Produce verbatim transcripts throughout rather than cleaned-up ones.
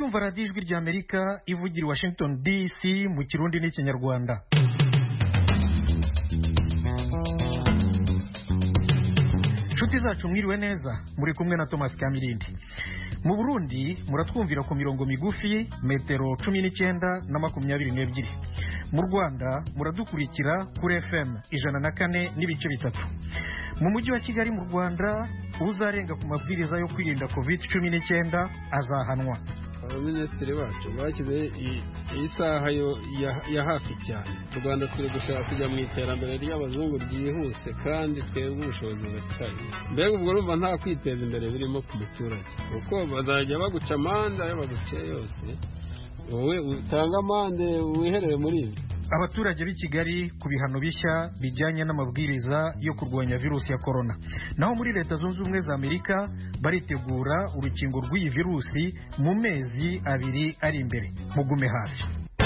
murumva radiyo ijwi ry'Amerika ivugira i Washington D C mu Kirundi n'Ikinyarwanda. Nshuti zacu mwiriwe neza, muri kumwe na Thomas Kamirindi. Mu Burundi muratwumvira ku mirongo migufi metero cumi n'icyenda na makumyabiri n'ebyiri. Mu Rwanda muradukurikira kuri F M ijana na kane n'ibice bitatu. Mu mujyi wa Kigali mu Rwanda uzarenga ku mabwiriza yo kwirinda covid cumi n'icyenda azahanwa. Abaminisitiri bacu bashyize isaha ya hafi cyane. U Rwanda turi gushaka kujya mu iterambere ry'abazungu ryihuse kandi twebwe ubushobozi butari. Mbega ubwo urumva nta kwiteza imbere birimo ku muturage, kuko bazajya baguca amande ayo baguciye yose, wowe utanga amande wiherere muri ibi. Abaturage b'i Kigali ku bihano bishya bijyanye n'amabwiriza yo kurwanya virusi ya corona. Naho muri Leta Zunze Ubumwe za Amerika baritegura urukingo rw'iyi virusi mu mezi abiri ari imbere. Mugume hafi.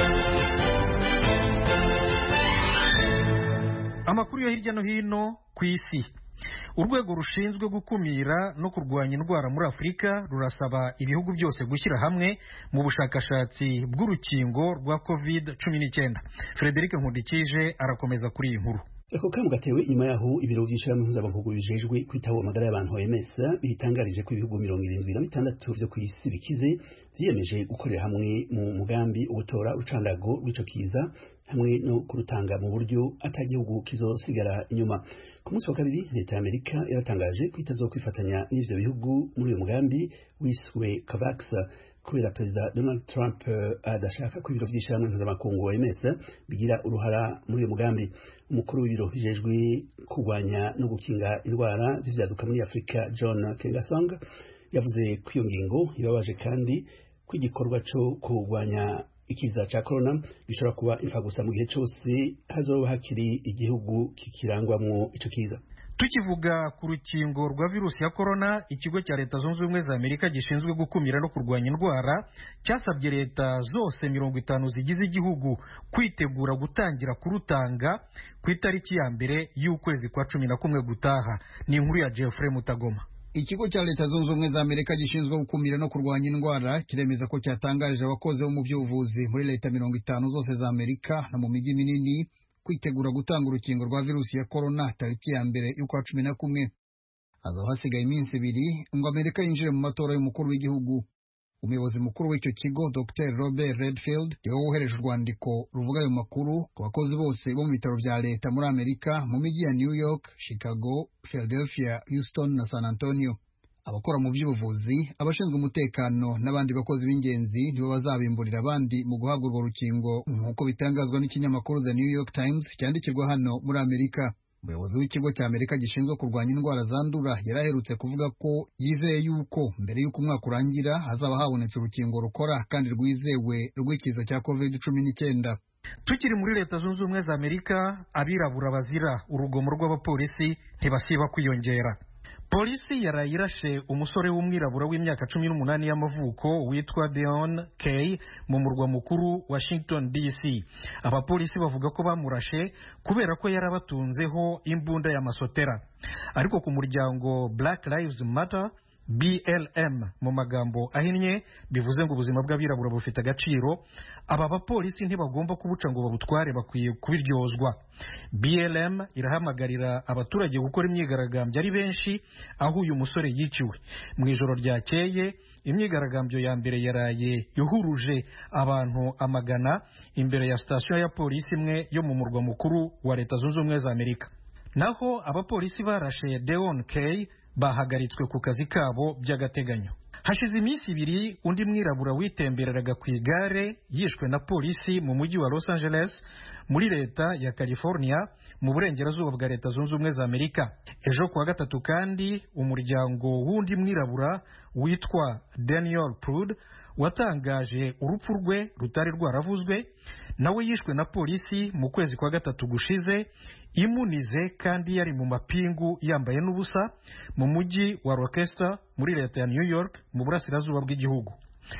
Amakuru yo hirya no hino ku isi. Urwego rushinzwe gukumira no kurwanya indwara muri Afurika rurasaba ibihugu byose gushyira hamwe mu bushakashatsi bw'urukingo rwa covid cumi n'icyenda. Frederic Nkundikije arakomeza kuri iyi nkuru. Eko kamu gatewe inyuma yaho ibiro by'ishirahamwe mpuzamakungu bijejwe kwitaho amagara y'abantu O M S bitangarije ko ibihugu mirongo irindwi na bitandatu byo ku isi bikize vyiyemeje gukorera hamwe mu mugambi ugutora urucandago rw'ico kiza hamwe no kurutanga mu buryo atagihugu kizosigara inyuma. Ku munsi wa kabiri leta y'Amerika yaratangaje ko itazokwifatanya n'ivyo bihugu muri uyu mugambi wiswe COVAX kubera Perezida Donald Trump adashaka ko ibiro vy'ishirahamwe mpuzamakungu O M S bigira uruhara muri uyu mugambi. Umukuru w'ibiro bijejwe kurwanya no gukinga indwara z'ivyaduka muri Afurika John Kengasong yavuze ko iyo ngingo ibabaje kandi ko igikorwa co kurwanya ikiza cha corona gishobora kuba imfagusa mu gihe cyose hazoba hakiri igihugu kikirangwamwo ico kiza. Tukivuga ku rukingo rwa virusi ya corona, ikigo cya Leta Zunze Ubumwe za Amerika gishinzwe gukumira no kurwanya indwara cyasabye leta zose mirongo itanu zigize igihugu kwitegura gutangira kurutanga ku itariki ya mbere y'ukwezi kwa cumi na kumwe gutaha. Ni inkuru ya Jeffrey Mutagoma. Ikigo cya Leta Zunze Ubumwe za Amerika gishinzwe gukumira no kurwanya indwara kiremeza ko cyatangarije abakozi bo mu by'ubuvuzi muri leta mirongo itanu zose za Amerika na mu mijyi minini kwitegura gutanga urukingo rwa virusi ya corona tariki ya mbere y'ukwa cumi na kumwe. Hazaba hasigaye iminsi ibiri ngo Amerika yinjire mu matora y'umukuru w'igihugu. Umuyobozi mukuru w'icyo kigo Doctor Robert Redfield niwe wohereje urwandiko ruvuga ayo makuru ku bakozi bose bo mu bitaro bya leta muri Amerika mu mijyi ya New York, Chicago, Philadelphia, Houston na San Antonio. Abakora mu by'ubuvuzi, abashinzwe umutekano n'abandi bakozi b'ingenzi nibo bazabimburira abandi mu guhabwa urwo rukingo nk'uko bitangazwa n'ikinyamakuru The New York Times cyandikirwa hano muri Amerika. Umuyobozi w'ikigo cya Amerika gishinzwe kurwanya indwara zandura yaraherutse kuvuga ko yizeye yuko mbere y'uko umwaka urangira hazaba habonetse urukingo rukora kandi rwizewe rw'ikiza cya covid cumi n'icyenda. Tukiri muri Leta Zunze Ubumwe za Amerika, abirabura bazira urugomo rw'abapolisi ntibasiba kwiyongera. Polisi yarayirashe umusore w'umwirabura w'imyaka cumi n'umunani y'amavuko witwa Deon Kay mu murwa mukuru Washington D C. Abapolisi bavuga ko bamurashe kubera ko yarabatunzeho imbunda y'amasotera. Ariko ku muryango Black Lives Matter B L M mu magambo ahinnye bivuze ngo ubuzima bw'abirabura bufite agaciro, aba bapolisi ntibagomba kubuca ngo babutware, bakwiye kubiryozwa. B L M irahamagarira abaturage gukora imyigaragambyo ari benshi aho uyu musore yiciwe. Mu ijoro ryakeye imyigaragambyo ya mbere yaraye yuhuruje abantu amagana imbere ya sitasiyo ya polisi imwe yo mu murwa mukuru wa Leta Zunze Ubumwe za Amerika. Naho abapolisi barashe Deon Kay bahagaritswe ku kazi kabo by'agateganyo. Hashize iminsi ibiri undi mwirabura witembereraga ku igare yishwe na polisi mu mujyi wa Los Angeles muri leta ya California mu burengerazuba bwa Leta Zunze Ubumwe za Amerika. Ejo kuwa gatatu kandi umuryango w'undi mwirabura witwa Daniel Prude watangaje urupfu rwe rutari rwaravuzwe, nawe yishwe na polisi mu kwezi kwa gatatu gushize imunize kandi yari mu mapingu yambaye n'ubusa mu mujyi wa Rochester muri leta ya New York mu burasirazuba bw'igihugu.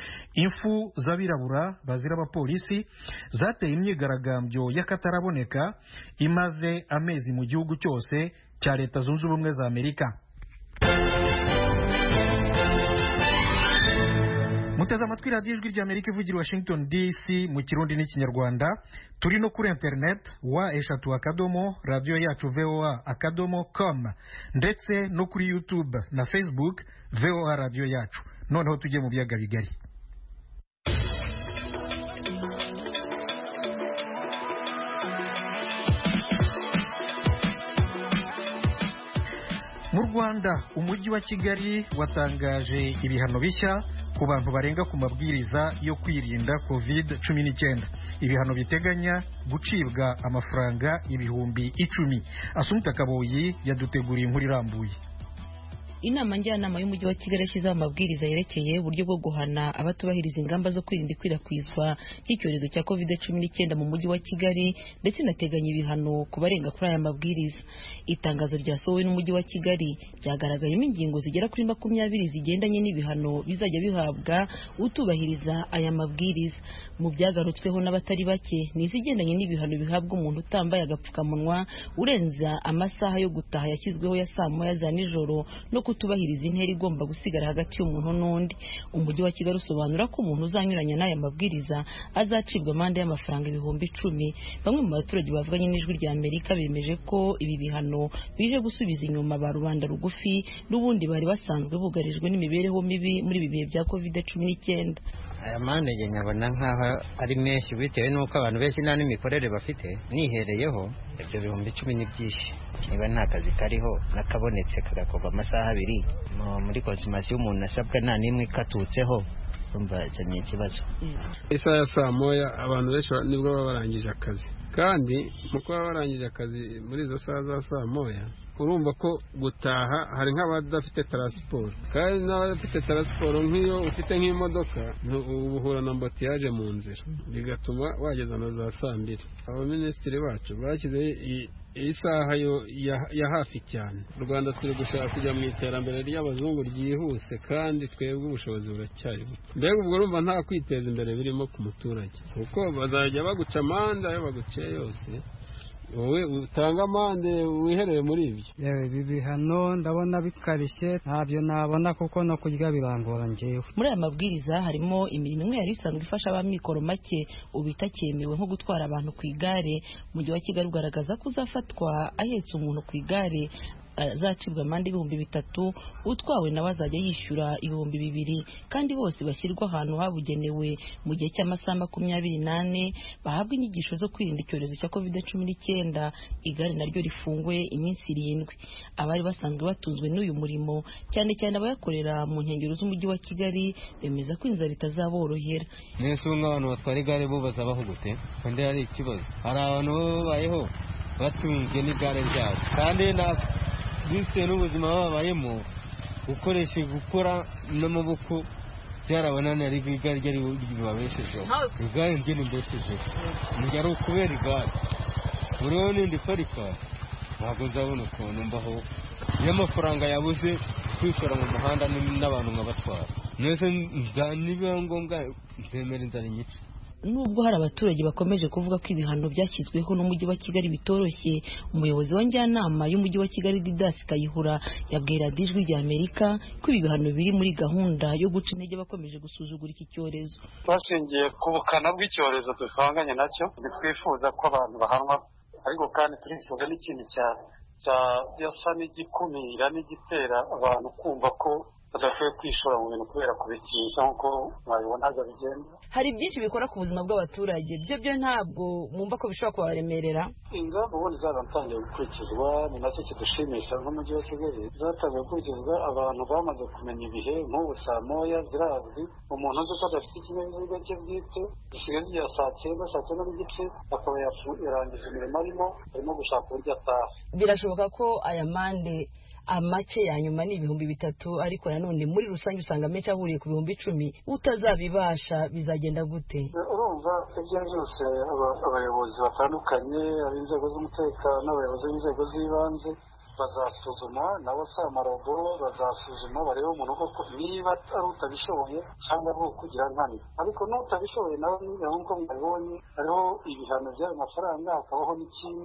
Imfu z'abirabura bazira abapolisi zateye imyigaragambyo y'akataraboneka imaze amezi mu gihugu cyose cya Leta Zunze Ubumwe za Amerika. muteze amatwi radiyo ijwi ry'Amerika ivugira Washington D C mu kirundi n'ikinyarwanda. Turi no kuri internet wa eshatu akadomo radiyo yacu voa akadomo com ndetse no kuri YouTube na Facebook voa radiyo yacu. Noneho tujye mu biyaga bigari. Mu Rwanda umujyi wa Kigali watangaje ibihano bishya ku bantu barenga ku mabwiriza yo kwirinda covid cumi n'icyenda. Ibihano biteganya gucibwa amafaranga ibihumbi icumi. Asumta Kaboyi yaduteguriye inkuru irambuye. Inama njyanama y'umujyi wa Kigali yashyizeho amabwiriza yerekeye uburyo bwo guhana abatubahiriza ingamba zo kwirinda ikwirakwizwa ry'icyorezo cya covid cumi n'icyenda mu mujyi wa Kigali, ndetse inateganya ibihano ku barenga kuri aya mabwiriza. Itangazo ryasohowe n'umujyi wa Kigali ryagaragayemo ingingo zigera kuri makumyabiri zigendanye n'ibihano bizajya bihabwa utubahiriza aya mabwiriza. Mu byagarutsweho n'abatari bake ni izigendanye n'ibihano bihabwa umuntu utambaye agapfukamunwa, urenza amasaha yo gutaha yashyizweho ya saa moya za nijoro, no kutubahiriza intera igomba gusigara hagati y'umuntu n'undi. Umujyi wa Kigali usobanura ko umuntu uzanyuranya n'aya mabwiriza azacibwa amande y'amafaranga ibihumbi icumi. Bamwe mu baturage bavuganye n'ijwi rya Amerika bemeje ko ibi bihano bije gusubiza inyuma ba rubanda rugufi n'ubundi bari basanzwe bugarijwe n'imibereho mibi muri ibi bihe bya covid cumi n'icyenda. Aya mande nyabona nkaho ari menshi bitewe n'uko abantu benshi nta n'imikorere bafite. Nihereyeho ibyo bihumbi icumi ni byinshi. Niba nta kazi kariho nakabonetse kagakorwa amasaha abiri muri konsimasiyo umuntu asabwa nta n'imwe ikatutseho, umva cyane ikibazo. Isaha ya saa moya abantu benshi nibwo baba barangije akazi, kandi mu kuba barangije akazi muri izo saha za saa moya urumva ko gutaha hari nk'abadafite transport, kandi n'abadafite transport nk'iyo ufite nk'imodoka ubuhura na mbatiyaje mu nzira, bigatuma wageza na za saa mbiri. Abaminisitiri bacu bashyize iyi saha yo ya hafi cyane. U Rwanda turi gushaka kujya mu iterambere ry'abazungu ryihuse, kandi twebwe ubushobozi buracyari buke. Mbega ubwo urumva nta kwiteza imbere birimo ku muturage, kuko bazajya baguca amande ayo baguciye yose, wowe utanga amande wihereye muri ibyo. Yewe ibi bihano ndabona bikarishye, ntabyo nabona kuko no kurya birangora njyewe. Muri aya mabwiriza harimo imirimo imwe yari isanzwe ifasha abamikoro make ubu itakemewe, nko gutwara abantu ku igare. Umujyi wa Kigali ugaragaza ko uzafatwa ahetse umuntu ku igare azacibwa amande ibihumbi bitatu, utwawe nawe azajya yishyura ibihumbi bibiri, kandi bose bashyirwa ahantu habugenewe mu gihe cy'amasaha makumyabiri n'ane bahabwa inyigisho zo kwirinda icyorezo cya covid cumi n'icyenda. Igare naryo rifungwe iminsi irindwi. Abari basanzwe batunzwe n'uyu murimo, cyane cyane abayakorera mu nkengero z'umujyi wa Kigali, bemeza ko inzara itazaborohera. Nese nk'abantu batwara igare bo bazabaho gute? Kandi hari ikibazo, hari abantu babayeho batunzwe n'igare ryabo, kandi na bise n'ubuzima babayemo ukoresha gukora n'amaboko byarabananiye, ariko igare ryari ribabeshejeho. Igare ryo nimbeshejeho, njya ukubera igare uriho n'indi parika, ntabwo nzabona ukuntu mbaho iyo amafaranga yabuze kwikora mu muhanda n'abantu nkabatwara. Nese nibiba ngombwa nzemera inzara inyice. Nubwo hari abaturage bakomeje kuvuga ko ibihano byashyizweho n'umujyi wa Kigali bitoroshye, umuyobozi wa njyanama y'umujyi wa Kigali Didas Kayihura yabwira Ijwi rya Amerika ko ibi bihano biri muri gahunda yo guca intege bakomeje gusuzugura iki cyorezo. Bashingiye ku bukana bw'icyorezo dufanganye nacyo, twifuza ko abantu bahanwa, ariko kandi turifuza n'ikindi cyane cyasa n'igikumira n'igitera abantu kumva ko badakwiye kwishora mu bintu kubera kubikisha nk'uko mwabibonaga bigenda. Hari byinshi bikora ku buzima bw'abaturage, byo byo ntabwo mwumva ko bishobora kubaremerera? Ingamba ubundi zaratangiye gukurikizwa, ni nacyo kidushimisha nk'umujyi wa Kigali. Zatangiye gukurikizwa, abantu bamaze kumenya ibihe. Nk'ubu saa moya zirazwi, umuntu uzi ko adafite ikinyabiziga cye bwite gisigaye igihe saa cyenda saa cyenda n'igice akaba yarangije imirimo arimo arimo gushaka uburyo ataha. Birashoboka ko aya mande amake ya nyuma ni ibihumbi bitatu, ariko nanone muri rusange usanga menshi ahuriye ku bihumbi icumi. Utazabibasha bizagenda gute? Urumva ibyo byose abayobozi batandukanye, ab'inzego z'umutekano, abayobozi b'inzego z'ibanze bazasuzuma, nabo si amarobo, bazasuzuma barebe umuntu koko niba ari utabishoboye cyangwa ari ukugira nkana. Ariko n'utabishoboye nawe nk'uko mwabibonye hariho ibihano by'ayo mafaranga, hakabaho n'ikindi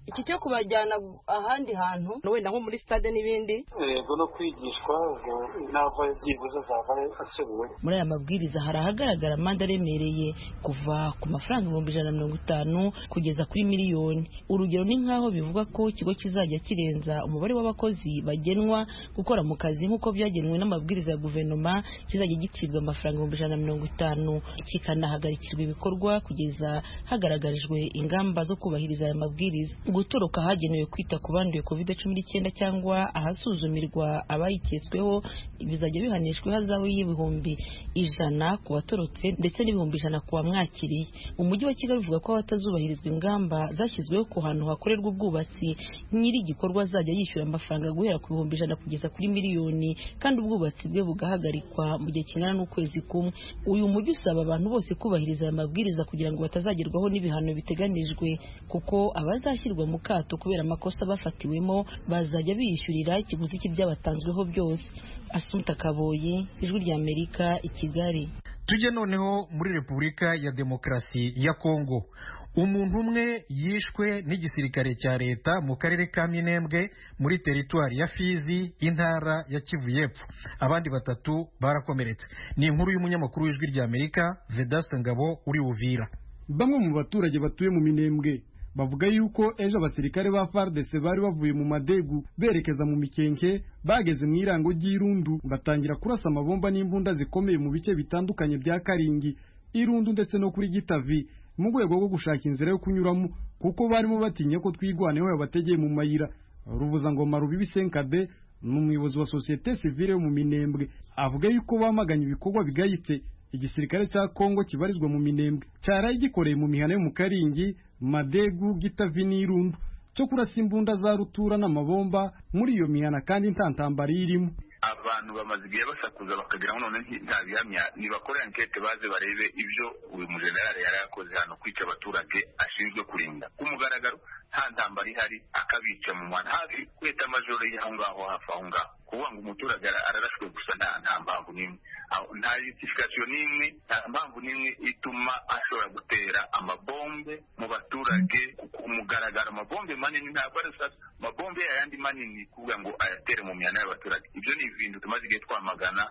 iki cyo kubajyana ahandi hantu wenda nko muri stade n'ibindi yego no kwigishwa ubwo inava zivuze zavaye akebuwe. Muri aya mabwiriza hari ahagaragara amande aremereye kuva ku mafaranga ibihumbi ijana na mirongo itanu kugeza kuri miliyoni. Urugero ni nk'aho bivuga ko ikigo kizajya kirenza umubare w'abakozi bagenwa gukora mu kazi nk'uko byagenwe n'amabwiriza ya guverinoma kizajya gicibwa amafaranga ibihumbi ijana na mirongo itanu, kikanahagarikirwa ibikorwa kugeza hagaragarijwe ingamba zo kubahiriza aya mabwiriza. Gutoroka hagenewe kwita ku banduye covid cumi n'icyenda cyangwa ahasuzumirwa abayiketsweho bizajya bihanishwa ihazabu y'ibihumbi ijana ku batorotse ndetse n'ibihumbi ijana ku bamwakiriye. Umujyi wa Kigali uvuga ko abatazubahirizwa ingamba zashyizweho ku hantu hakorerwa ubwubatsi nyiri igikorwa azajya yishyura amafaranga guhera ku bihumbi ijana kugeza kuri miliyoni kandi ubwubatsi bwe bugahagarikwa mu gihe kingana n'ukwezi kumwe. Uyu mujyi usaba abantu bose kubahiriza aya mabwiriza kugira ngo batazagerwaho n'ibihano biteganijwe, kuko abazashyirwa mu kato kubera amakosa bafatiwemo bazajya biyishyurira ikiguzi cy'ibyabatanzweho byose. Asumta Kaboyi, Ijwi rya Amerika, i Kigali. Tujye noneho muri Repubulika ya Demokarasi ya Kongo. Umuntu umwe yishwe n'igisirikare cya leta mu karere ka Minembwe muri teritwari ya Fizi, intara ya Kivu y'Epfo. Abandi batatu barakomeretse. Ni inkuru y'umunyamakuru w'Ijwi rya Amerika Vedaste Ngabo uri Uvira. Bamwe mu baturage batuye mu Minembwe bavuga yuko ejo abasirikare ba F A R D C bari bavuye mu Madegu berekeza mu Mikenke, bageze mu irango ry'Irundu batangira kurasa amabomba n'imbunda zikomeye mu bice bitandukanye bya Karingi, Irundu ndetse no kuri Gitavi mu rwego rwo gushaka inzira yo kunyuramo, kuko barimo batinye ko twigwaneho yabategeye mu mayira. Rubuzangoma Rubibi Senkade n'umuyobozi wa societe civile yo mu Minembwe avuga yuko bamaganye ibikorwa bigayitse igisirikare cya Kongo kibarizwa mu Minembwe cyaraye gikoreye mu mihana yo mu Karingi, Madegu, Gitavi n'Irundu cyo kurasa imbunda za rutura n'amabomba muri iyo mihana kandi ntantambara irimo. Abantu bamaze igihe basakuza bakagira ngo none ntabihamya nibakora enquete baze barebe ibyo uyu mujenerali yari yakoze hano kwica abaturage ashinzwe kurinda ku mugaragaro, nta ntambara ihari, akabica mu mwana hafi kweta majoro y'aho ngaho hafi aho ngaho, kuvuga ngo umuturage ararashwe gusa nta nta mpamvu n'imwe, nta justification n'imwe, nta mpamvu n'imwe ituma ashobora gutera amabombe mu baturage ku mugaragaro. Amabombe manini ntabwo ari sasa, amabombe yayandi manini kuvuga ngo ayatere mu mihana y'abaturage. Ibyo ni ibintu tumaze igihe twamagana,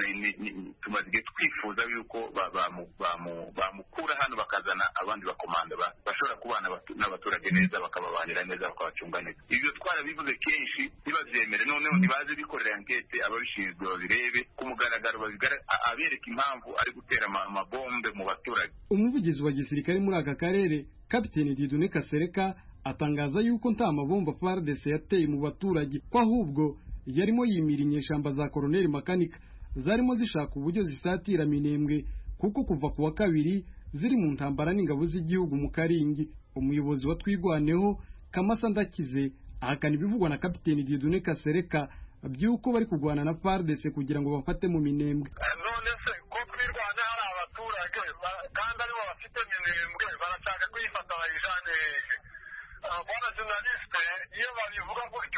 tumaze igihe twifuza yuko bamukura hano bakazana abandi bakomanda bashobora kubana n'abaturage neza, bakababanira neza, bakabacunga neza. Ibyo twarabivuze kenshi ntibabyemere, noneho ntibaze bikorera enquete ababishinzwe babirebe ku mugaragaro, abereka impamvu ari gutera amabombe mu baturage. Umuvugizi wa gisirikare muri aka karere Kapiteni Dieudonné Kasereka atangaza yuko nta mabomba F A R D C yateye mu baturage, ko ahubwo yarimo yimira inyeshamba za Colonel Makanika zarimo zishaka uburyo zisatira Minembwe, kuko kuva ku wa kabiri ziri mu ntambara n'ingabo z'igihugu mu Karingi. Umuyobozi wa Twigwaneho Kamasa Ndakize ahakana ibivugwa na Kapiteni Dieudonné Kasereka byuko bari kugwana na F A R D C kugira ngo bafate mu Minembwe. None se ko twirwana hari abaturage kandi aribo bafite Minembwe barashaka kuyifata bayijane. Bwana journaliste iyo babivuga gutyo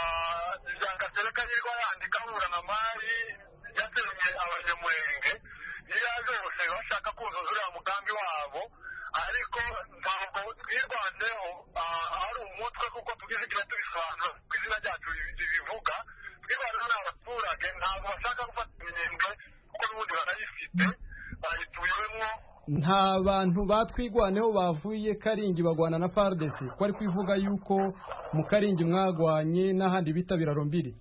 Kasereka yirwa yandika ahura na mari yatemye abanyamurenge yaje bose bashaka kuzuza uriya mugambi wabo, ariko ntabwo twirwandeho ari umutwe kuko tugize ikiba tubisobanura ku izina ryacu bivuga. Twirwandeho n'abaturage ntabwo bashaka gufata Minembwe kuko n'ubundi barayifite bayituyemo. Nta bantu batwigwaneho bavuye Karingi bagwana na F A R D C, ko ari kwivuga yuko mu Karingi mwagwanye n'ahandi bita Birarombiri.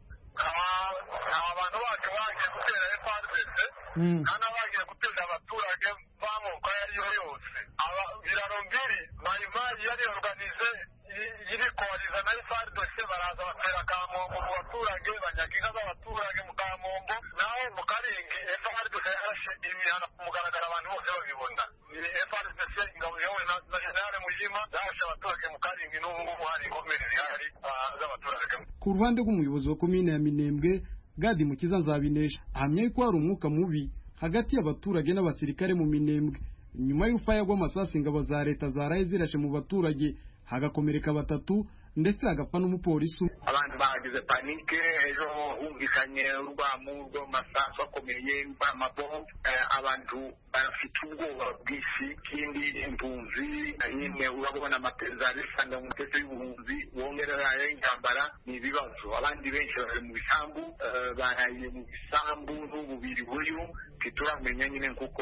Abantu bacu bagiye gutera F A R D C kandi bagiye gutera abaturage b'amoko ayo ariyo yose. Birarombiri mayimayi yari organize iri koaliza na F A R D C, baraza batera Kamombo mu baturage, banyaga inka z'abaturage mu Kamombo, naho mu Karingi F A R D C yarashe imihana ku mugaragaro abantu bose babibona. F A R D C ingabo yawe na General Mujima yarashe abaturage mu Karingi, n'ubu ngubu hari inkomere zihari z'abaturage. Ku ruhande rw'umuyobozi wa komine ya Minembwe Gadi Mukiza Nzabinesha ahamya yuko hari umwuka mubi hagati y'abaturage n'abasirikare mu Minembwe nyuma y'urufaya rw'amasasu ingabo za leta zaraye zirashe mu baturage hagakomereka batatu, ndetse hagapfa n'umupolisi. Abantu bagize panike, ejo humvikanye urwamu rw'amasasu akomeye y'amabombe, abantu barafite ubwoba bwinshi. Ikindi impunzi nyine urabona amaperereza arisanga mu mutesi y'ubuhunzi wongerera intambara ni ibibazo. Abandi benshi bari mu bisambu, baraye mu bisambu n'ububiri buyu ntituramenya nyine kuko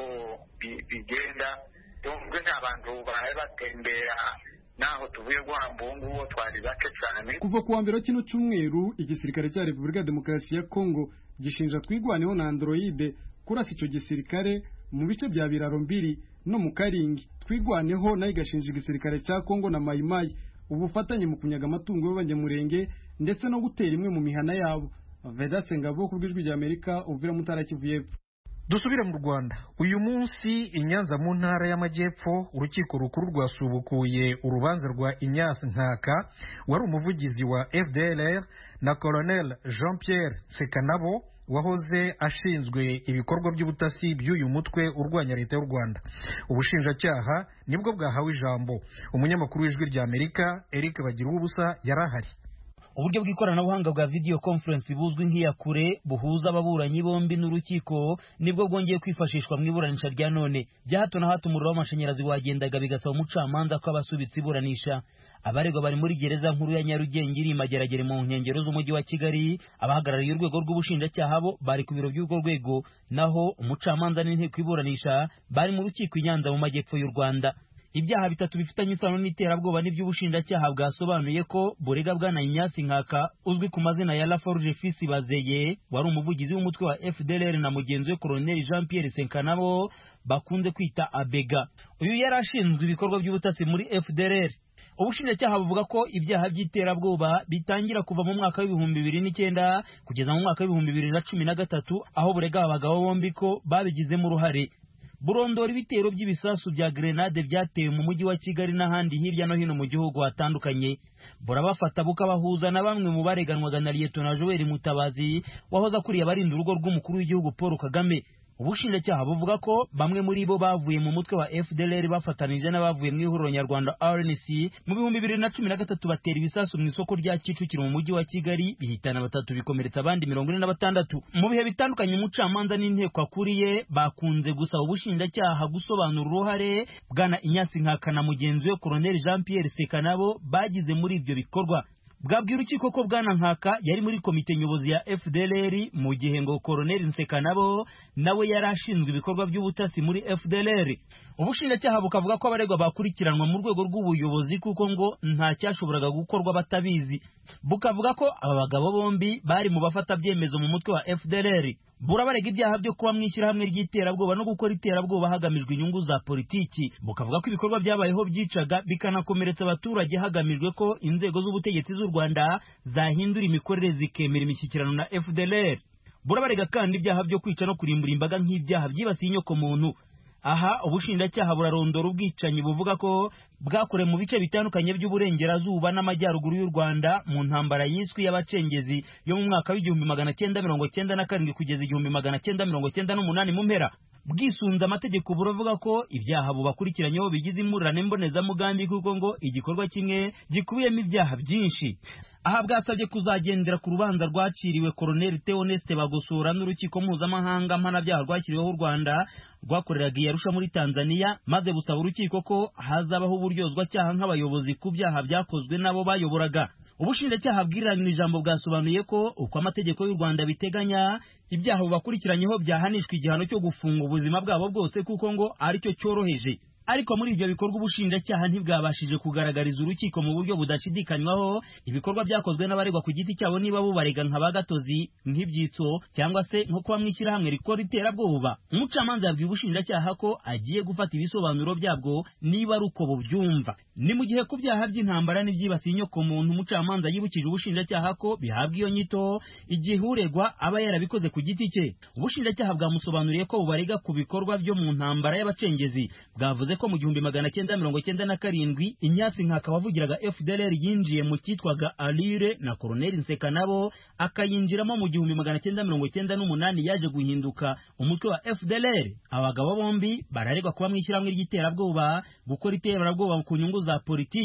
bigenda. Tumve n'abantu baraye batembera naho tuvuye guhamba uwo nguwo twari bake cyane. Kuva kuwa mbere kino cyumweru igisirikare cya Repubulika ya Demokarasi ya Kongo gishinja twigwaneho na androide kurasa icyo gisirikare mu bice bya Biraro mbiri no mu Karingi. Twigwaneho nayo igashinja igisirikare cya Kongo na Mayimayi ubufatanye mu kunyaga amatungo y'abanyamurenge ndetse no gutera imwe mu mihana yabo. Vedaste Ngabo ku bw'ijwi rya Amerika uvira mu ntara Kivu y'Epfo. Dusubire mu Rwanda. Uyu munsi Inyanza mu ntara y'Amajyepfo urukiko rukuru rwasubukuye urubanza rwa Inyasi Nkaka wari umuvugizi wa F D L R na Colonel Jean Pierre Sekanabo wahoze ashinzwe ibikorwa by'ubutasi by'uyu mutwe urwanya leta y'u Rwanda. Ubushinjacyaha nibwo bwahawe ijambo. Umunyamakuru w'ijwi rya Amerika Eric Bagiruwubusa yarahari. Uburyo bw'ikoranabuhanga bwa video conference buzwi nk'iyakure buhuza ababuranyi bombi n'urukiko nibwo bwongeye kwifashishwa mu iburanisha rya none. Bya hato na hato umuriro w'amashanyarazi wagendaga bigasaba umucamanza ko abasubitse iburanisha. Abaregwa bari muri gereza nkuru ya Nyarugenge iri Mageragere mu nkengero z'umujyi wa Kigali. Abahagarariye urwego rw'ubushinjacyaha bo bari ku biro by'urwo rwego, naho umucamanza n'inteko iburanisha bari mu rukiko i Nyanza mu majyepfo y'u Rwanda. Ibyaha bitatu bifitanye isano n'iterabwoba n'iby'ubushinjacyaha bwasobanuye ko burega bwana Inyasi Nkaka uzwi ku mazina ya Laforge Fils Bazeye wari umuvugizi w'umutwe wa F D L R na mugenzi we Colonel Jean Pierre Sekanabo bakunze kwita Abega. Uyu yari ashinzwe ibikorwa by'ubutasi muri F D L R. Ubushinjacyaha buvuga ko ibyaha by'iterabwoba bitangira kuva mu mwaka w'ibihumbi bibiri n'icyenda kugeza mu mwaka w'ibihumbi bibiri na cumi na gatatu aho burega abagabo bombi ko babigizemo uruhare. Burondora ibitero by'ibisasu bya grenade byatewe mu mujyi wa Kigali n'ahandi hirya no hino mu gihugu hatandukanye. Burabafata bukabahuza na bamwe mu bareganwaga na Lieutenant Joel Mutabazi wahoza kuriye abarinda urugo rw'umukuru w'igihugu Paul Kagame. Ubushinjacyaha buvuga ko bamwe muri bo bavuye mu mutwe wa F D L R bafatanije n'abavuye mu ihuriro nyarwanda R N C mu bihumbi bibiri na cumi na gatatu batera ibisasu mu isoko rya Kicukiro mu mujyi wa Kigali bihitana batatu bikomeretsa abandi mirongo ine na batandatu. Mu bihe bitandukanye umucamanza n'inteko akuriye bakunze gusaba ubushinjacyaha gusobanura uruhare bwana Inyasi Nkaka na mugenzi we Colonel Jean Pierre Sekanabo bagize muri ibyo bikorwa. Bwabwira urukiko ko bwana Nkaka yari muri komite nyobozi ya F D L R mu gihe ngo Colonel Nsekanabo nawe yari ashinzwe ibikorwa by'ubutasi muri F D L R. Ubushinjacyaha bukavuga ko abaregwa bakurikiranwa mu rwego rw'ubuyobozi kuko ngo nta cyashoboraga gukorwa batabizi. Bukavuga ko aba bagabo bombi bari mu bafata byemezo mu mutwe wa F D L R. Burabarega ibyaha byo kuba mwishyira hamwe ry'iterabwoba no gukora iterabwoba hagamijwe inyungu za politiki. Bukavuga ko ibikorwa byabayeho byicaga bikanakomeretsa abaturage hagamijwe ko inzego z'ubutegetsi z'u Rwanda zahindura imikorere zikemera imishyikirano na F D L R. Burabarega kandi ibyaha byo kwica no kurimbura imbaga nk'ibyaha byibasiye inyoko muntu. Aha ubushinjacyaha burarondora ubwicanyi buvuga ko bwakorewe mu bice bitandukanye by'uburengerazuba n'amajyaruguru y'u Rwanda mu ntambara yiswe y'abacengezi yo mu mwaka w'igihumbi magana cyenda mirongo cyenda na karindwi kugeza igihumbi magana cyenda mirongo cyenda n'umunani mu mpera. Bwisunze amategeko buravuga ko ibyaha bubakurikiranyeho bigize imurane mbonezamugambi kuko ngo igikorwa kimwe gikubiyemo ibyaha byinshi. Aha bwasabye kuzagendera ku rubanza rwaciriwe Colonel Theoneste Bagosora n'urukiko mpuzamahanga mpanabyaha rwashyiriweho u Rwanda rwakoreraga i Arusha muri Tanzania, maze busaba urukiko ko hazabaho uburyozwa cyaha nk'abayobozi ku byaha byakozwe nabo bayoboraga. Ubushinjacyaha bwiranye ijambo bwasobanuye ko uko amategeko y'u Rwanda biteganya ibyaha bubakurikiranyeho byahanishwa igihano cyo gufunga ubuzima bwabo bwose kuko ngo ari cyo cyoroheje. Ariko muri ibyo bikorwa ubushinjacyaha ntibwabashije kugaragariza urukiko mu buryo budashidikanywaho ibikorwa byakozwe n'abaregwa ku giti cyabo niba bubarega nka bagatozi nk'ibyitso cyangwa se nko kuba mwishyira hamwe rikora iterabwoba. Umucamanza yabwiye ubushinjacyaha ko agiye gufata ibisobanuro byabwo niba ari uko bubyumva. Ni mu gihe ku byaha by'intambara n'ibyibasiye inyoko muntu umucamanza yibukije ubushinjacyaha ko bihabwa iyo nyito igihe uregwa aba yarabikoze ku giti cye. Ubushinjacyaha bwamusobanuriye ko bubarega ku bikorwa byo mu ntambara y'abacengezi. Bwavuze ko mu gihumbi magana cyenda mirongo cyenda na karindwi Inyasi Nkaka wavugiraga F D L R yinjiye mu cyitwaga Alire na Colonel Nsekanabo akayinjiramo mu gihumbi magana cyenda mirongo cyenda n'umunani yaje guhinduka umutwe wa F D L R. Abagabo bombi bararegwa kuba mwishyirahamwe ry'iterabwoba, gukora iterabwoba ku nyungu za politiki.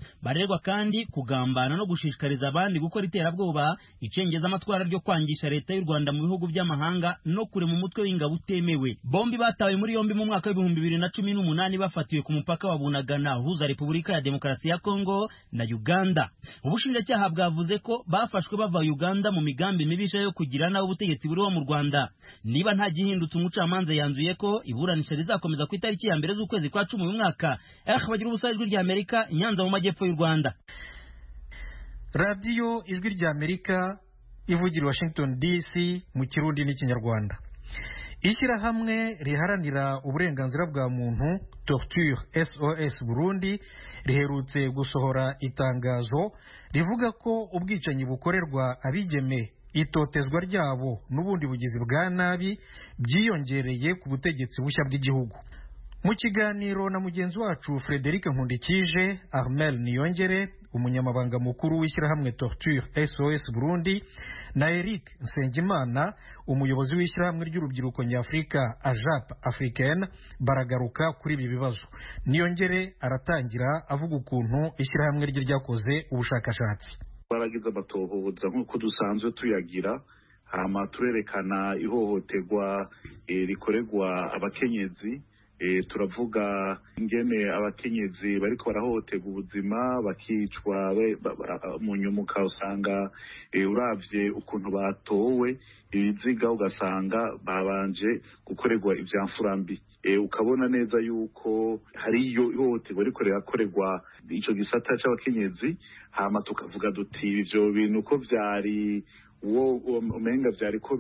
barerwa kandi kugambana no gushishikariza abandi gukora iterabwoba, icengeza amatwara ryo kwangisha leta y'u Rwanda mu bihugu by'amahanga no kure mu mutwe w'ingabo utemewe. Bombi batawe muri yombi mu mwaka w'ibihumbi bibiri na cumi n'umunani bafatiwe ku mupaka wa Bunagana uhuza Repubulika ya Demokarasi ya Kongo na Uganda. Ubushinjacyaha bwavuze ko bafashwe bava Uganda mu migambi mibisha yo kugira naho ubutegetsi buriho mu Rwanda. Niba nta gihindutse, umucamanza yanzuye ko iburanisha rizakomeza ku itariki ya mbere z'ukwezi kwa cumi uyu mwaka. Eh, bagira ubusa ijwi rya Amerika, Nyanza mu majyepfo y'u Rwanda. Radio ijwi rya Amerika ivugira Washington D C mu Kirundi n'Ikinyarwanda. Ishyirahamwe riharanira uburenganzira bwa muntu Torture S O S Burundi riherutse gusohora itangazo rivuga ko ubwicanyi bukorerwa abigeme, itotezwa ryabo n'ubundi bugizi bwa nabi byiyongereye ku butegetsi bushya bw'igihugu. Mu kiganiro na mugenzi wacu Frederic Nkundikije, Armel Niyongere umunyamabanga mukuru w'ishyirahamwe Torture S O S Burundi na Eric Nsengimana umuyobozi w'ishyirahamwe ry'urubyiruko nyafrika Ajap Africaine baragaruka kuri ibi bibazo. Niyongere aratangira avuga ukuntu ishyirahamwe rye ryakoze ubushakashatsi. Baragize amatohoza nk'uko dusanzwe tuyagira, hama turerekana ihohoterwa e, rikorerwa abakenyezi. E, turavuga ingene abakenyezi bariko barahohoterwa ubuzima, bakicwa mu nyumuka, usanga e, uravye ukuntu batowe ibiziga ugasanga babanje gukorerwa ivyamfurambi. E, ukabona neza yuko hariyo ihohoterwa riko rirakorerwa ico gisata c'abakenyezi, hama tukavuga duti ivyo bintu ko vyari uwo umenga vyariko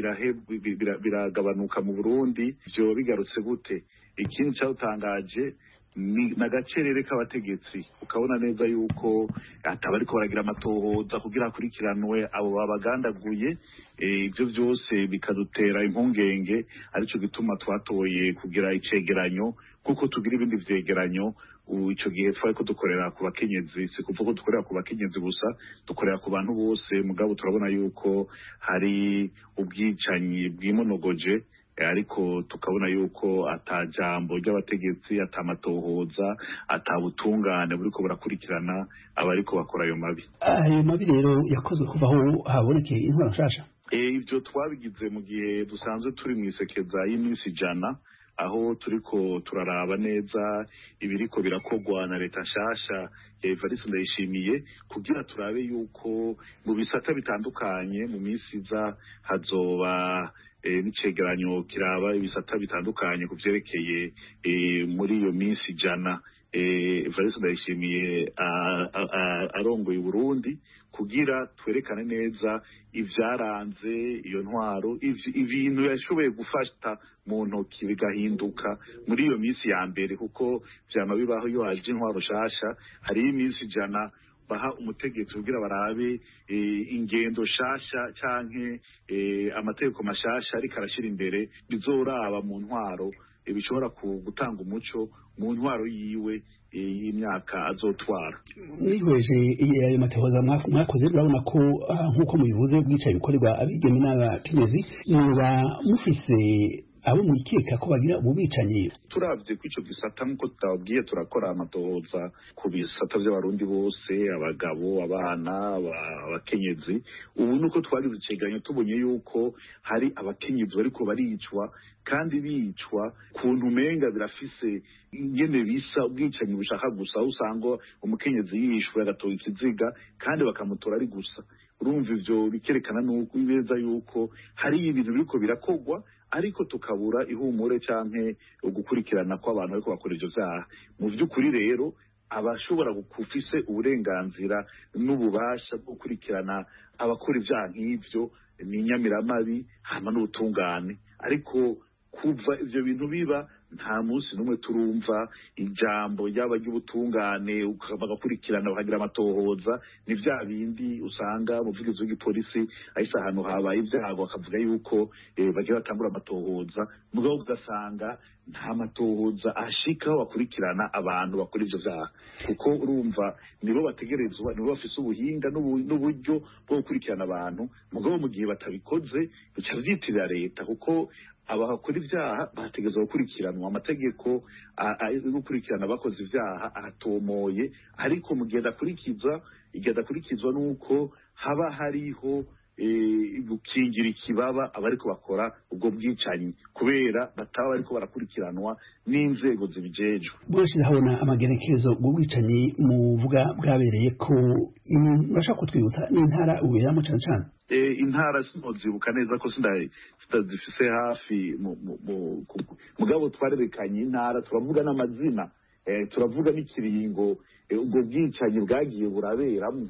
biragabanuka mu Burundi, vyo bigarutse gute? Ikindi cyawutangaje ni nagacerere k'abategetsi, ukabona neza yuko atabariko baragira amatohoza kugira akurikiranwe abo babagandaguye. Ibyo byose bikadutera impungenge, arico gituma twatoye kugira icegeranyo, kuko tugira ibindi vyegeranyo. Ico gihe twariko dukorera ku bakenyezi, si kuvuga ko dukorera ku bakenyezi gusa, dukorera ku bantu bose, mugabo turabona yuko hari ubwicanyi bwimonogoje, ariko tukabona yuko atajambo ry'abategetsi, atamatohoza, atabutungane buriko burakurikirana abariko bakora ayo mabi. Ayo mabi rero yakozwe kuva aho habonekeye intwaro nshasha. Eh, ivyo twabigize mu gihe dusanzwe turi mwisekeza y'iminsi ijana, aho turiko turaraba neza ibiriko birakogwa na leta nshasha ya Evariste Ndayishimiye, kugira turabe yuko mu bisata bitandukanye mu minsi iza hazoba E, n'icegeranyo kiraba ibisata bitandukanye kuvyerekeye e, muri iyo minsi jana Evariste Ndayishimiye arongoye Burundi, kugira twerekane neza ivyaranze iyo ntwaro, ibintu yashoboye gufata mu ntoki bigahinduka muri iyo minsi ya mbere, kuko vyama bibaho iyo haje intwaro shasha, hari iminsi jana baha umutegetsi kugira barabe e, ingendo shasha canke e, amategeko mashasha ariko arashira imbere bizoraba mu ntwaro, e, bishobora gutanga umuco mu ntwaro yiwe e, y'imyaka azotwara. Mwihweje ayo matohoza mwakoze, urabona ko nk'uko mubivuze ubwicanyi bukorerwa abigeme n'abakenyezi, muba mufise abo mwikeka ko bagira ububicanyi? Turavye kw'ico gisata nk'uko tutabwiye, turakora amatohoza ku bisata by'abarundi bose, abagabo, abana, abakenyezi. Ubu nuko twagize icegeranyo tubonye yuko hari abakenyezi bariko baricwa, kandi bicwa kuntu umenga birafise ingene bisa ubwicanyi bushaka gusa, usanga umukenyezi yishwe agatoka ikiziga kandi bakamutora ari gusa. Urumva ivyo bikerekana nuko ibeza yuko hari ibintu biriko birakogwa, ariko tukabura ihumure canke ugukurikirana ko abantu bariko bakora ivyo vyaha. Mu vy'ukuri rero abashobora gufise uburenganzira n'ububasha bwo gukurikirana abakora ivyaha nk'ivyo ni inyamiramabi hama n'ubutungane, ariko kuva ivyo bintu biba nta munsi numwe turumva ijambo ryaba ry'ubutungane bagakurikirana bakagira amatohoza. Ni vya bindi usanga umuvugizi w'igipolisi ahise ahantu habaye ibyago akavuga yuko eh, bagira batangura amatohoza, mugabo ugasanga nta matohoza ashika bakurikirana abantu bakora ivyo vyaha, kuko urumva nibo bategerezwa, nibo bafise ubuhinga n'uburyo bwo gukurikirana abantu, mugabo mu gihe batabikoze bica vyitirira leta, kuko abakora ibyaha bategerezwa gukurikiranwa, amategeko yo gukurikirana abakoze ibyaha aratomoye, ariko mu gihe adakurikizwa igihe adakurikizwa nuko haba hariho gukingira ikibaba abariko bakora ubwo bwicanyi kubera bataba bariko barakurikiranwa n'inzego zibijejwe. Bose habona amagenekerezo ubwicanyi muvuga bwabereye ko bashaka kutwibutsa n'intara uberamo cyane cyane. Eh, intara sinozibuka neza ko sindazifise hafi mugabo twarerekanye intara, turavuga n'amazina, eh, turavuga n'ikiringo ubwo bwicanyi bwagiye buraberamo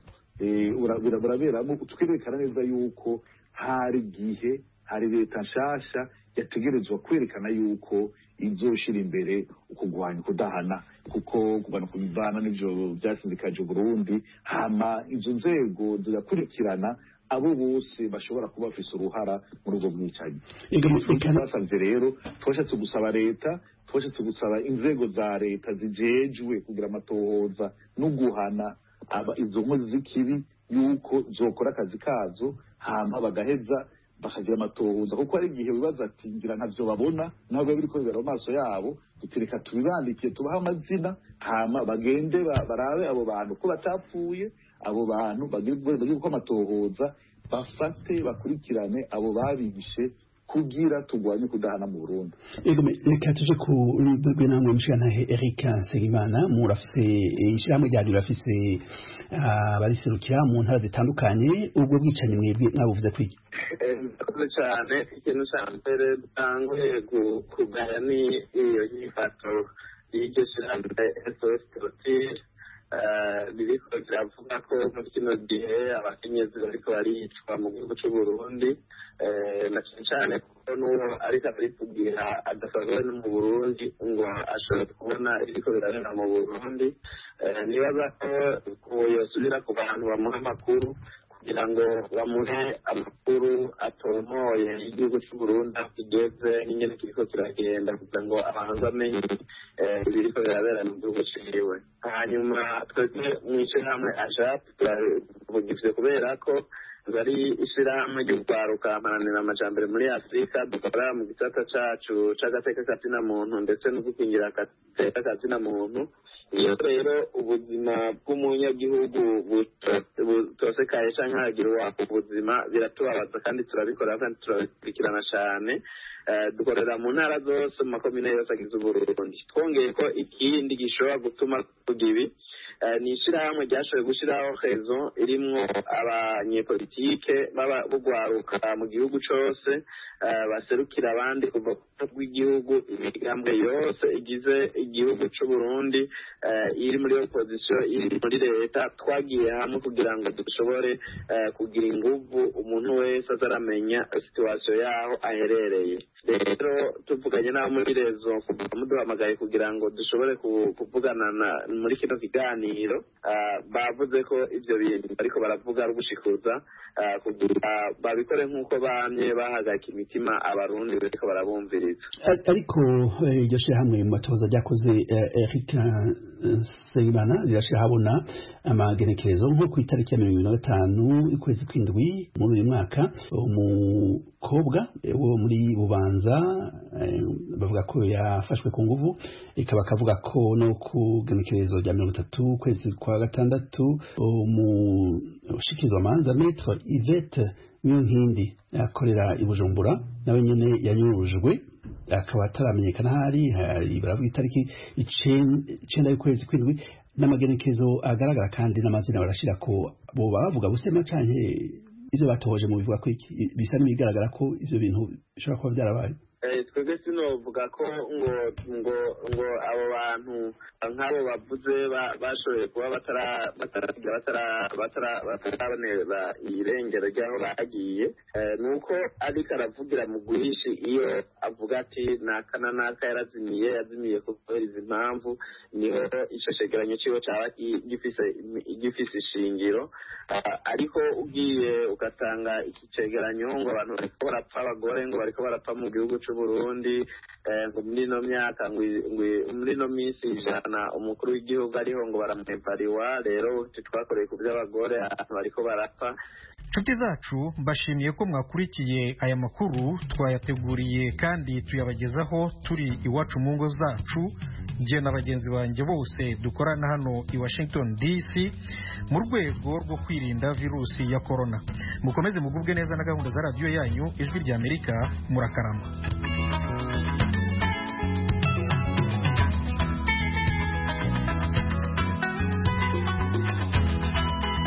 buraberamo twerekana neza yuko hari gihe hari leta nshasha yategerezwa kwerekana yuko izoshira imbere ukugwanya kudahana kuko kugana kubivana n'ivyo byasindikaje Burundi, hama izo nzego zigakurikirana abo bose bashobora kuba bafise uruhara muri ubwo bwicanyi. Twasanze rero twashatse gusaba leta twashatse gusaba inzego za leta zijejwe kugira amatohoza no guhana aba izo nkozi z'ikibi yuko zokora akazi kazo, hama bagaheza bakagira amatohoza, kuko ari igihe bibaza ati ngira ntavyo babona ntabwo biriko bibera mu maso yabo, dutereka tubibandikiye tubaha amazina, hama bagende barabe abo bantu ko batapfuye, abo bantu bagire ko amatohoza bafate bakurikirane abo babishe kugira tugwanye kudahana mu Burundi. Ego reka tuje ku rwego namwe mushyantahe Eric Nsengimana, murafise ishyirahamwe ryanyu rafise abariserukira mu ntara zitandukanye, ubwo bwicanyi mwebwe mwabuvuze kwiki? Murakoze cyane. Ikintu cya mbere dutanguye kugaya ni iyo nyifato y'iryo shyirahamwe S O S Torture biriko biravuga ko muri kino gihe abakenyezi bariko baricwa mu gihugu c'u Burundi, na cyane cyane kuko n'uwo ariko abitubwira adasanzwe no mu Burundi ngo ashobora kubona ibiriko birabera mu Burundi. Nibaza ko yosubira ku bantu bamuha amakuru kugira ngo bamuhe amakuru atomoye igihugu cy'u Burundi kigeze n'ingene kiriko kiragenda kugira ngo abanze amenye ibiriko birabera mu gihugu ciwe. Hanyuma twebwe mw'ishirahamwe AJAP turabivugije kubera ko bari ishirahamwe ryo kwaruka amaranira amajambere muri Afrika, dukora mu gisata cacu c'agateka kazina muntu ndetse no gukingira agateka kazina muntu. Iyo rero ubuzima bw'umunyagihugu butosekaye canke hagira uwaka ubuzima biratubabaza kandi turabikora kandi turabikurikirana cane. Dukorera mu ntara zose mu makomine yose agize Uburundi. Twongeye ko ikindi gishobora gutuma tugira ibi ni ishirahamwe ryashoboye gushiraho rezo irimwo abanyepolitike baba bugwaruka mu gihugu cose, baserukira abandi kuva ku rw'igihugu, imigambwe yose igize igihugu c'u Burundi, iri muri opposition iri muri leta. Twagiye hamwe kugira ngo dushobore kugira inguvu umuntu wese azaramenya situation yaho aherereye. Rero tuvuganye n'abo muri rezo muduhamagaye kugira ngo dushobore kuvugana muri kino kiganiro, bavuze ko ivyo bintu bariko baravuga ari ugushikuza kugira babikore nk'uko bamye bahagarika imitima abarundi bariko barabumviriza. Ariko iryo shirahamwe mu matoza ryakoze Eric Nsengimana rirashira habona amagenekerezo nko ku itariki ya mirongo ine na gatanu ukwezi kw'indwi muri uyu mwaka, umukobwa wo muri Bubanza bavuga ko yafashwe ku nguvu, ikaba akavuga ko no ku genekerezo rya mirongo itatu ukwezi kwa gatandatu umushikizwa manza Maître Yvette Niyonkindi akorera i Bujumbura nawe nyene yanyurujwe, akaba ataramenyekana hari baravuga itariki icenda y'ukwezi kw'indwi, n'amagenekezo agaragara kandi n'amazina barashira ko bo bavuga gusema canke ivyo batohoje mu bivuga ko bisa n'ibigaragara ko ivyo bintu bishobora kuba byarabaye. Twebwe sinovuga ko ngo ngo ngo abo bantu nk'abo bavuze bashoboye kuba batara batara batara batarabonera irengero ry'aho bagiye, nuko ariko aravugira mu guhishi iyo avuga ati nakana naka yarazimiye yazimiye kubera izi mpamvu, niho ico cegeranyo ciwe caba gifise gifise ishingiro. Ariko ugiye ugatanga iki cegeranyo ngo abantu bariko barapfa, abagore ngo bariko barapfa mu gihugu c'u Burundi ngo muri ino myaka muri ino minsi ijana umukuru w'igihugu ariho ngo baramwepariwa rero twakoreye ku by'abagore abantu bariko barapfa. Nshuti zacu mbashimiye ko mwakurikiye aya makuru twayateguriye kandi tuyabagezaho turi iwacu mu ngo zacu njye na bagenzi banjye bose dukorana hano i Washington D C mu rwego rwo kwirinda virusi ya corona. Mukomeze mugubwe neza na gahunda za radiyo yanyu Ijwi ry'Amerika. Murakarama.